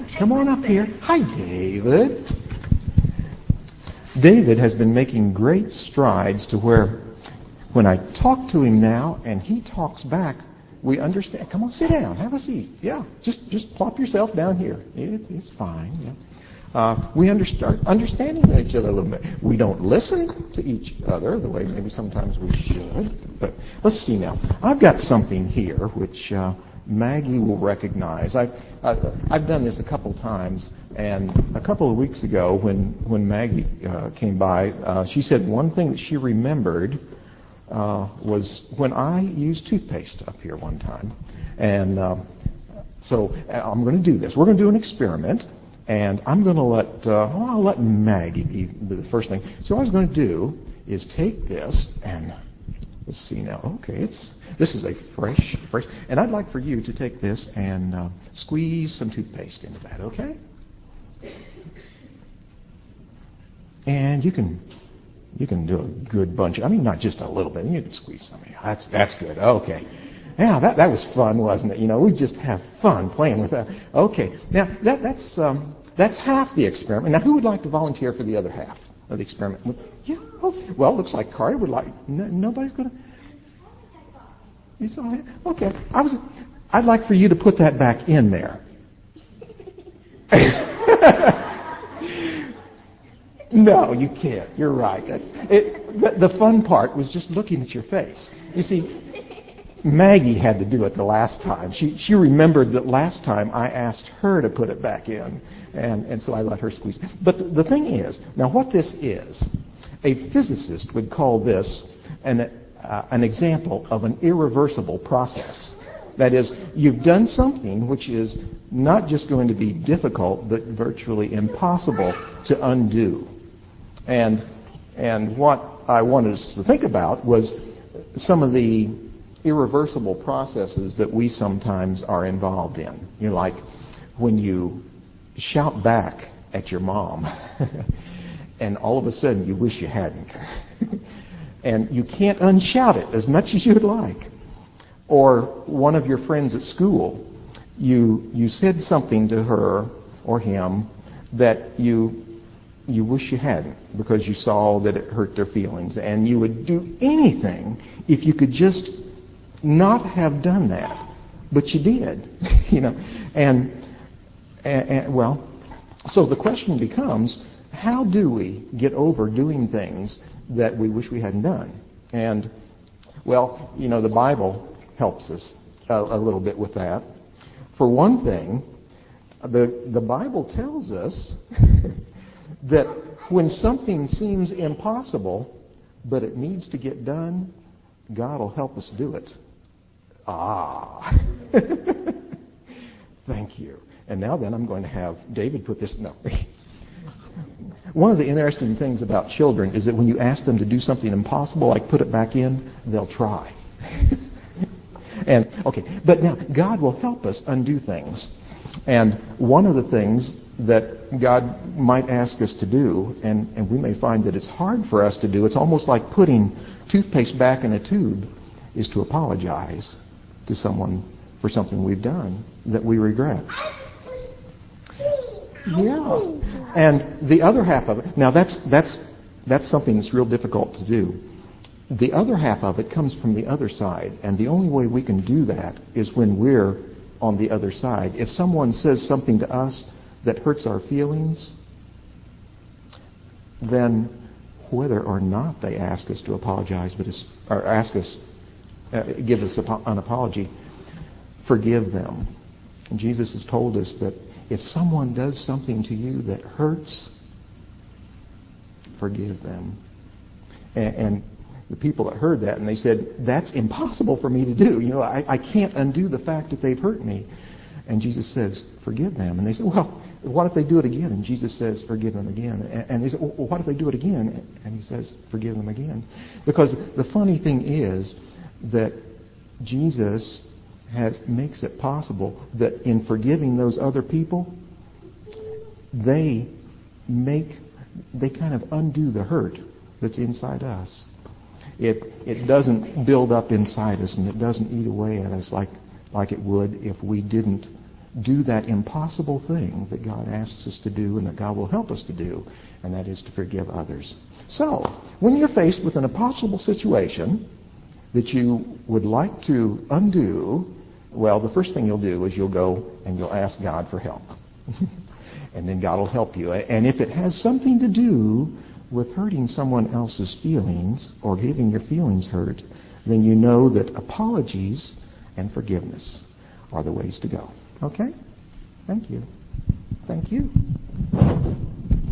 Come on up here. Hi, David. David has been making great strides to where when I talk to him now and he talks back, we understand. Come on, sit down. Have a seat. Yeah, just plop yourself down here. It's fine. Yeah. We start understanding each other a little bit. We don't listen to each other the way maybe sometimes we should. But let's see now. I've got something here which Maggie will recognize. I've done this a couple times, and a couple of weeks ago when Maggie came by, she said one thing that she remembered was when I used toothpaste up here one time. And so I'm going to do this. We're going to do an experiment. And I'm going to I'll let Maggie be the first thing. So what I was going to do is take this and let's see now. Okay, this is a fresh, and I'd like for you to take this and squeeze some toothpaste into that, okay? And you can do a good bunch. I mean, not just a little bit. You can squeeze some. That's good. Okay. Yeah, that was fun, wasn't it? We just have fun playing with that. Okay. Now that's half the experiment. Now, who would like to volunteer for the other half of the experiment? Yeah. Well, it looks like Carter would like. Nobody's going to. It's all right. Okay. I'd like for you to put that back in there. No, you can't. You're right. The fun part was just looking at your face. You see, Maggie had to do it the last time. She remembered that last time I asked her to put it back in, and so I let her squeeze. But the thing is, now what this is, a physicist would call this an example of an irreversible process. That is, you've done something which is not just going to be difficult, but virtually impossible to undo. And what I wanted us to think about was some of the irreversible processes that we sometimes are involved in. Like when you shout back at your mom and all of a sudden you wish you hadn't. And you can't unshout it as much as you would like. Or one of your friends at school, you said something to her or him that you wish you hadn't because you saw that it hurt their feelings, and you would do anything if you could just not have done that, but you did, and well, so the question becomes, how do we get over doing things that we wish we hadn't done? And well, the Bible helps us a little bit with that. For one thing, the Bible tells us that when something seems impossible, but it needs to get done, God will help us do it. Thank you. And now then I'm going to have David put this. No. One of the interesting things about children is that when you ask them to do something impossible, like put it back in, they'll try. But now God will help us undo things. And one of the things that God might ask us to do, and we may find that it's hard for us to do, it's almost like putting toothpaste back in a tube, is to apologize to someone for something we've done that we regret. Yeah. And the other half of it, now that's something that's real difficult to do. The other half of it comes from the other side, and the only way we can do that is when we're on the other side. If someone says something to us that hurts our feelings, then whether or not they ask us to apologize, give us an apology, forgive them. And Jesus has told us that if someone does something to you that hurts, forgive them. And the people that heard that, and they said, that's impossible for me to do. I can't undo the fact that they've hurt me. And Jesus says, forgive them. And they said, well, what if they do it again? And Jesus says, forgive them again. And they said, well, what if they do it again? And he says, forgive them again. Because the funny thing is that Jesus makes it possible that in forgiving those other people, they kind of undo the hurt that's inside us. It doesn't build up inside us, and it doesn't eat away at us like it would if we didn't do that impossible thing that God asks us to do and that God will help us to do, and that is to forgive others. So, when you're faced with an impossible situation that you would like to undo, well, the first thing you'll do is you'll go and you'll ask God for help. And then God will help you. And if it has something to do with hurting someone else's feelings or getting your feelings hurt, then you know that apologies and forgiveness are the ways to go. Okay? Thank you. Thank you.